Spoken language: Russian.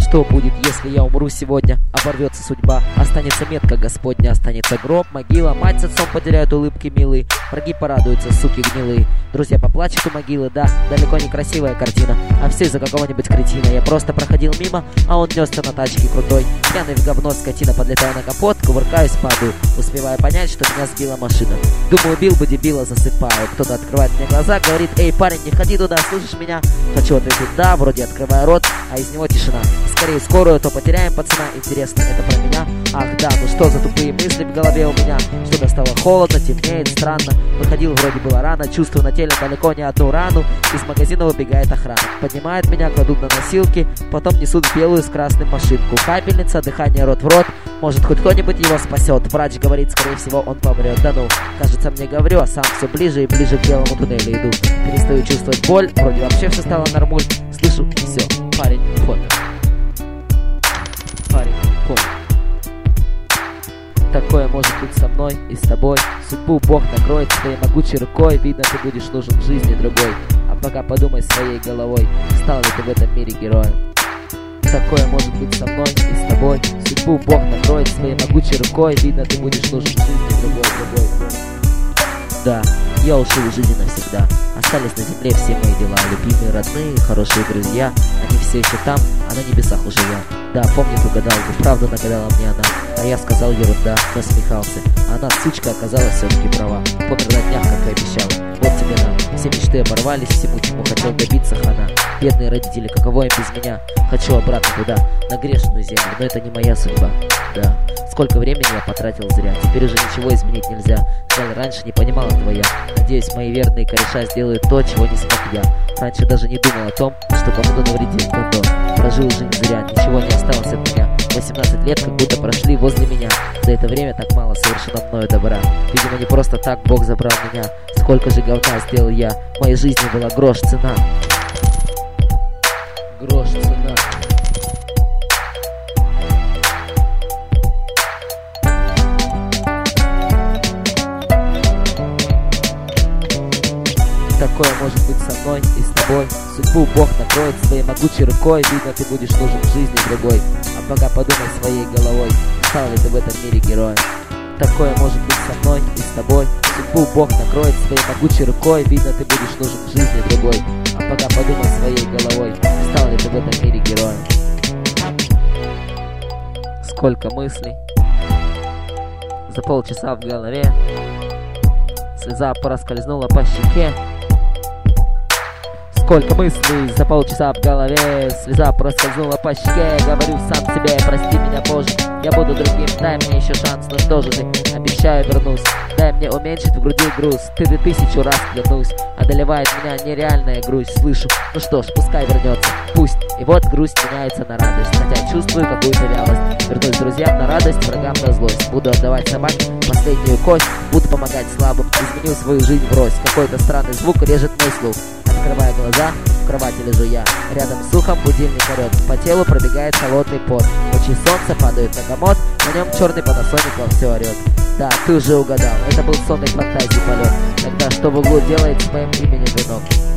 Что будет, если я умру сегодня? Оборвется судьба, останется метка Господня, останется гроб, могила. Мать с отцом потеряют улыбки милые, враги порадуются, суки гнилые. Друзья поплачут у могилы, да, далеко не красивая картина, а все из-за какого-нибудь кретина. Я просто проходил мимо, а он несся на тачке крутой. Пьяный в говно скотина, подлетаю на капот, кувыркаюсь, падаю, успевая понять, что меня сбила машина. Думаю, убил бы дебила, засыпаю. Кто-то открывает мне глаза, говорит: эй, парень, не ходи туда, слышишь меня? Хочу ответить да, вроде открываю рот, а из него тишина. Скорее скорую, то потеряем пацана. Интересно, это про меня? Ах да, ну что за тупые мысли в голове у меня? Что-то стало холодно, темнеет, странно. Выходил, вроде было рано, чувствую на теле далеко не одну рану. Из магазина выбегает охрана, поднимает меня, кладут на носилки, потом несут в белую с красным машинку. Капельница, дыхание рот в рот, может хоть кто-нибудь его спасет. Врач говорит, скорее всего он помрет. Да ну, кажется, мне говорю, а сам все ближе и ближе к белому туннелю иду. Перестаю чувствовать боль, вроде вообще все стало нормуль. Слышу, все, парень помер. Парень помер. Такое может быть со мной и с тобой. Судьбу Бог накроет своей могучей рукой. Видно, ты будешь нужен в жизни другой. А пока подумай своей головой, стал ли ты в этом мире героем. Такое может быть со мной и с тобой. Судьбу Бог накроет своей могучей рукой. Видно, ты будешь нужен в жизни другой. Да, я ушел из жизни навсегда. Остались на земле все мои дела. Любимые, родные, хорошие друзья. Они все еще там, а на небесах уже я. Да, помнит, угадал, и правду нагадала мне она. А я сказал ерунда, насмехался. А она, сучка, оказалась все-таки права. Помер на днях, как и обещала. Вот тебе на. Все мечты оборвались, всему, чему хотел добиться хана. Бедные родители, каково им без меня? Хочу обратно туда, на грешную землю, но это не моя судьба. Да, сколько времени я потратил зря. Теперь уже ничего изменить нельзя. Жаль, раньше не понимал этого я. Надеюсь, мои верные кореша сделают то, чего не смог я. Раньше даже не думал о том, что кому-то навредить гондон. Прожил жизнь зря, ничего не осталось от меня. 18 лет как будто прошли возле меня. За это время так мало совершено мною добра. Видимо, не просто так Бог забрал меня. Сколько же говна сделал я. В моей жизни была грош цена. Грош цена. Такое может быть со мной и с тобой. Судьбу Бог накроет своей могучей рукой. Видно, ты будешь нужен в жизни другой. А пока подумай своей головой, стал ли ты в этом мире героем. Такое может быть со мной и с тобой. Судьбу Бог накроет своей могучей рукой. Видно, ты будешь нужен в жизни другой. А пока подумай своей головой, стал ли ты в этом мире героем. Сколько мыслей за полчаса в голове. Слеза проскользнула по щеке. Сколько мыслей за полчаса в голове. Слеза проскользнула по щеке. Говорю сам себе, прости меня, Боже, я буду другим, дай мне еще шанс. Ну что же ты, обещаю, вернусь. Дай мне уменьшить в груди груз. Ты 1000 раз клянусь. Одолевает меня нереальная грусть. Слышу, ну что ж, пускай вернется. Пусть. И вот грусть меняется на радость. Хотя чувствую какую-то вялость. Вернусь друзьям на радость, врагам на злость. Буду отдавать собаке последнюю кость. Буду помогать слабым. Изменю свою жизнь врозь. Какой-то странный звук режет мой слух. Открывая глаза, в кровати лежу я. Рядом с ухом будильник орет. По телу пробегает холодный пот. Лучи солнца падают на комод. На нем черный панасоник во все орет. Да, ты уже угадал, это был сонный фантазии полет. Тогда что в углу делает с моим именем венок?